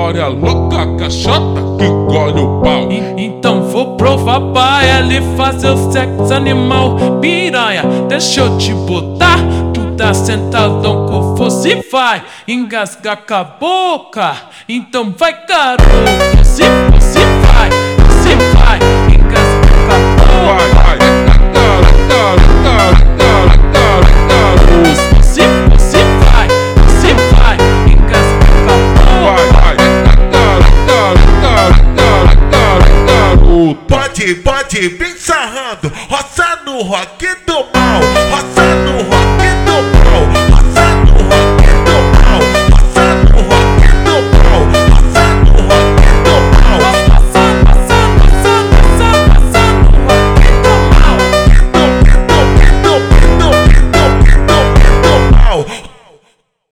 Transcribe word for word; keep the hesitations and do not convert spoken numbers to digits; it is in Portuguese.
Glória louca, caixota que engole o pau. E, então vou provar pra ela e fazer o sexo animal. Piranha, deixa eu te botar. Tu tá sentadão com força, vai engasgar com a boca. Então vai, garoto, se você vai, se vai engasgar com a boca. Vai, vai, cara, cara, cara, cara, cara, cara. Se você vai, se vai engasgar com a boca. Vai, vai, cara, cara, cara, cara, cara, cara. Pode, pode, vem sarrando, roça no rock do mal, roça no rock do mal.